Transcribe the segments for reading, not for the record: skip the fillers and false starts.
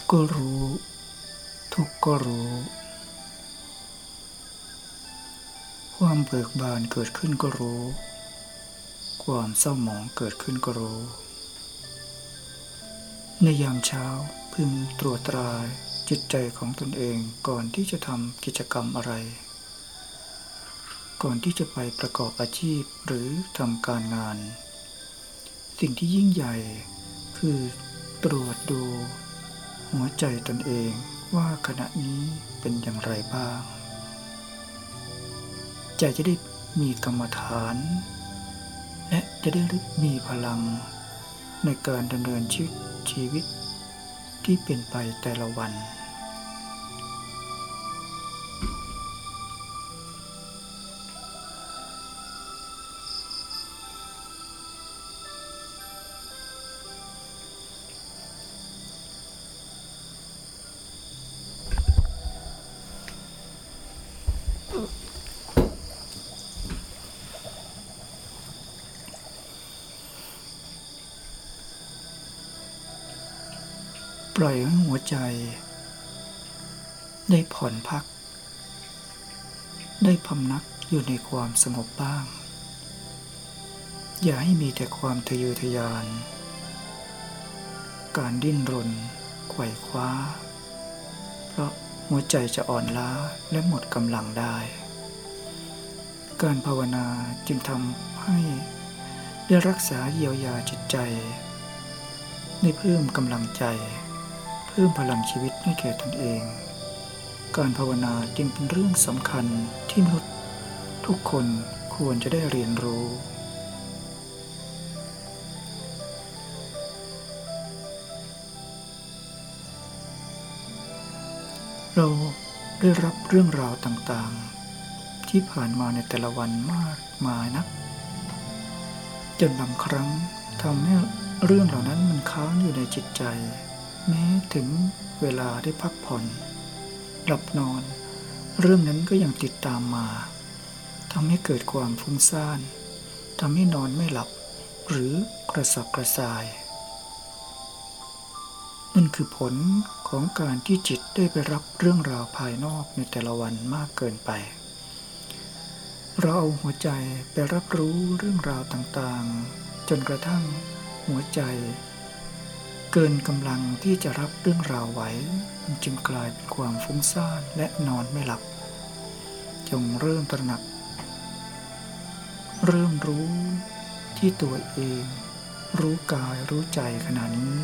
ก็รู้ทุกข์ก็รู้ความเบิกบานเกิดขึ้นก็รู้ความเศร้าหมองเกิดขึ้นก็รู้ในยามเช้าพึงตรวจตราจิตใจของตนเองก่อนที่จะทำกิจกรรมอะไรก่อนที่จะไปประกอบอาชีพหรือทำการงานสิ่งที่ยิ่งใหญ่คือตรวจดูหัวใจตนเองว่าขณะนี้เป็นอย่างไรบ้างใจจะได้มีกรรมฐานและจะได้มีพลังในการดำเนินชีวิตที่เป็นไปแต่ละวันปล่อยให้หัวใจได้ผ่อนพักได้พำนักอยู่ในความสงบบ้างอย่าให้มีแต่ความทะเยอทะยานการดิ้นรนไขว่คว้าเพราะหัวใจจะอ่อนล้าและหมดกำลังได้การภาวนาจึงทำให้ได้รักษาเยียวยาจิตใจได้เพิ่มกำลังใจเพิ่มพลังชีวิตให้แก่ตนเองการภาวนาจึงเป็นเรื่องสำคัญที่มนุษย์ทุกคนควรจะได้เรียนรู้เราได้รับเรื่องราวต่างๆที่ผ่านมาในแต่ละวันมากมายนักจนบางครั้งทำให้เรื่องเหล่านั้นมันค้างอยู่ในจิตใจแม้ถึงเวลาได้พักผ่อนหลับนอนเรื่องนั้นก็ยังติดตามมาทำให้เกิดความฟุ้งซ่านทำให้นอนไม่หลับหรือกระสับกระส่ายนั่นคือผลของการที่จิตได้ไปรับเรื่องราวภายนอกในแต่ละวันมากเกินไปเราเอาหัวใจไปรับรู้เรื่องราวต่างๆจนกระทั่งหัวใจเกินกำลังที่จะรับเรื่องราวไหวมันจึงกลายเป็นความฟุ้งซ่านและนอนไม่หลับจงเริ่มตระหนักเริ่มรู้ที่ตัวเองรู้กายรู้ใจขณะนี้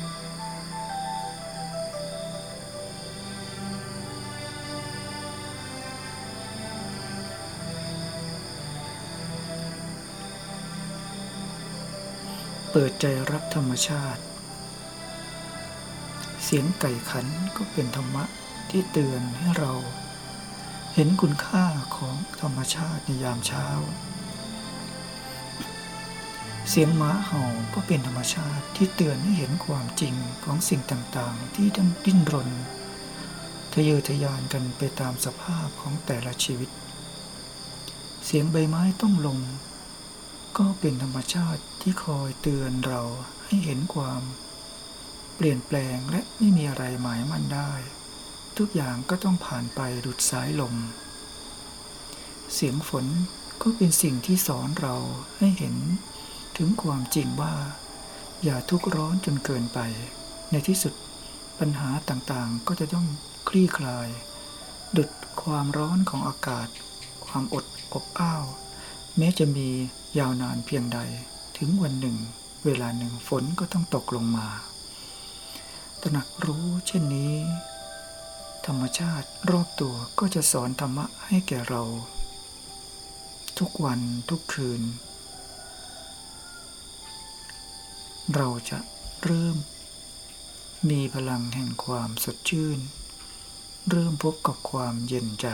เปิดใจรับธรรมชาติเสียงไก่ขันก็เป็นธรรมะที่เตือนให้เราเห็นคุณค่าของธรรมชาติในยามเช้าเสียงม้าเห่าก็เป็นธรรมชาติที่เตือนให้เห็นความจริงของสิ่งต่างๆที่ดิ้นรนทะเยอทะยานกันไปตามสภาพของแต่ละชีวิตเสียงใบไม้ต้องลงก็เป็นธรรมชาติที่คอยเตือนเราให้เห็นความเปลี่ยนแปลงและไม่มีอะไรหมายมั่นได้ทุกอย่างก็ต้องผ่านไปดุจสายลมเสียงฝนก็เป็นสิ่งที่สอนเราให้เห็นถึงความจริงว่าอย่าทุกข์ร้อนจนเกินไปในที่สุดปัญหาต่างๆก็จะต้องคลี่คลายดุจความร้อนของอากาศความอบอ้าวแม้จะมียาวนานเพียงใดถึงวันหนึ่งเวลาหนึ่งฝนก็ต้องตกลงมาตระหนักรู้เช่นนี้ธรรมชาติรอบตัวก็จะสอนธรรมะให้แก่เราทุกวันทุกคืนเราจะเริ่มมีพลังแห่งความสดชื่นเริ่มพบกับความเย็นใจ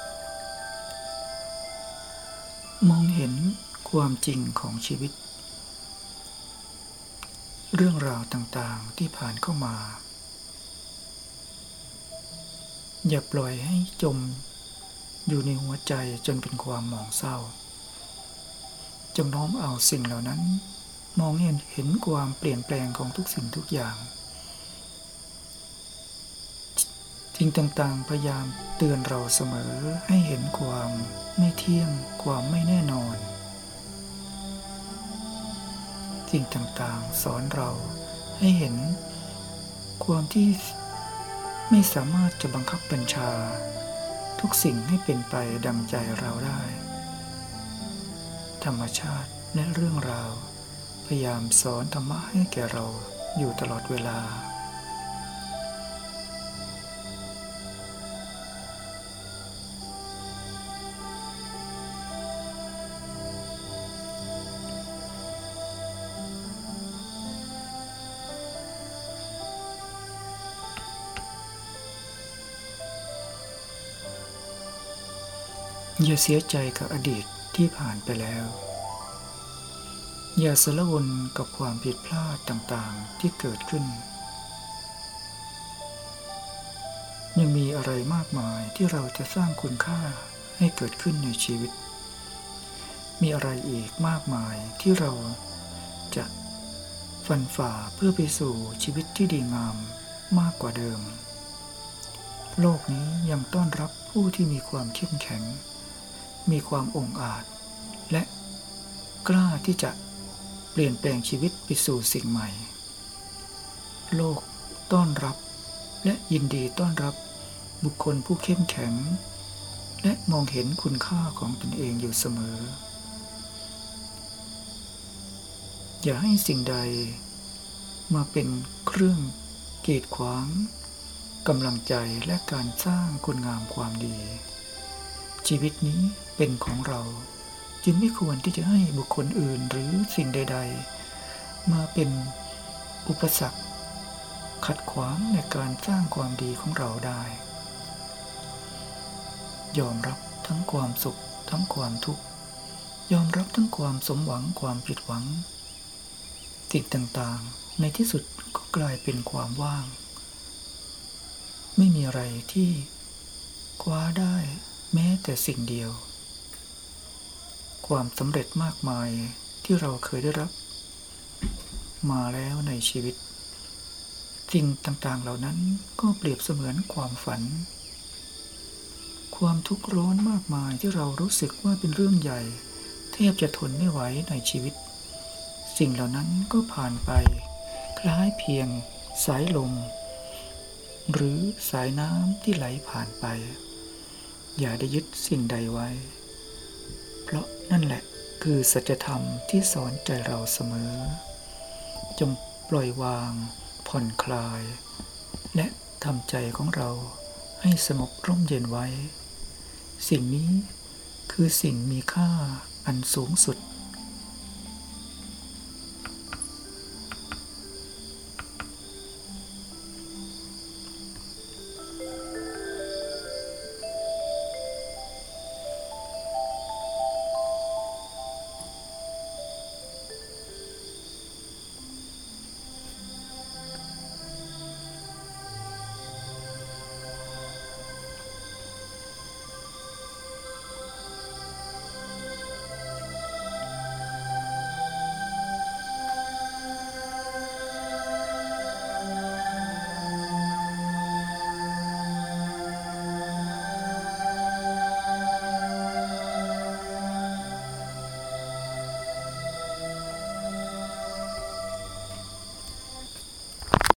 มองเห็นความจริงของชีวิตเรื่องราวต่างๆที่ผ่านเข้ามา อย่าปล่อยให้จมอยู่ในหัวใจจนเป็นความหมองเศร้าจงน้อมเอาสิ่งเหล่านั้นมองเห็นความเปลี่ยนแปลงของทุกสิ่งทุกอย่างสิ่งต่างๆพยายามเตือนเราเสมอให้เห็นความไม่เที่ยงความไม่แน่นอนสิ่งต่างๆสอนเราให้เห็นความที่ไม่สามารถจะบังคับบัญชาทุกสิ่งให้เป็นไปดังใจเราได้ธรรมชาติและเรื่องราวพยายามสอนธรรมะให้แก่เราอยู่ตลอดเวลาอย่าเสียใจกับอดีตที่ผ่านไปแล้วอย่าสละวนกับความผิดพลาดต่างๆที่เกิดขึ้นยังมีอะไรมากมายที่เราจะสร้างคุณค่าให้เกิดขึ้นในชีวิตมีอะไรอีกมากมายที่เราจะฟันฝ่าเพื่อไปสู่ชีวิตที่ดีงามมากกว่าเดิมโลกนี้ยังต้อนรับผู้ที่มีความเข้มแข็งมีความองอาจและกล้าที่จะเปลี่ยนแปลงชีวิตไปสู่สิ่งใหม่โลกต้อนรับและยินดีต้อนรับบุคคลผู้เข้มแข็งและมองเห็นคุณค่าของตนเองอยู่เสมออย่าให้สิ่งใดมาเป็นเครื่องกีดขวางกำลังใจและการสร้างคุณงามความดีชีวิตนี้เป็นของเราจึงไม่ควรที่จะให้บุคคลอื่นหรือสิ่งใดๆมาเป็นอุปสรรคขัดขวางในการสร้างความดีของเราได้ยอมรับทั้งความสุขทั้งความทุกข์ยอมรับทั้งความสมหวังความผิดหวังสิ่งต่างๆในที่สุดก็กลายเป็นความว่างไม่มีอะไรที่คว้าได้แม้แต่สิ่งเดียวความสำเร็จมากมายที่เราเคยได้รับมาแล้วในชีวิตสิ่งต่างๆเหล่านั้นก็เปรียบเสมือนความฝันความทุกข์ร้อนมากมายที่เรารู้สึกว่าเป็นเรื่องใหญ่แทบจะทนไม่ไหวในชีวิตสิ่งเหล่านั้นก็ผ่านไปคล้ายเพียงสายลมหรือสายน้ำที่ไหลผ่านไปอย่าได้ยึดสิ่งใดไว้เพราะนั่นแหละคือสัจธรรมที่สอนใจเราเสมอจงปล่อยวางผ่อนคลายและทำใจของเราให้สงบร่มเย็นไว้สิ่งนี้คือสิ่งมีค่าอันสูงสุด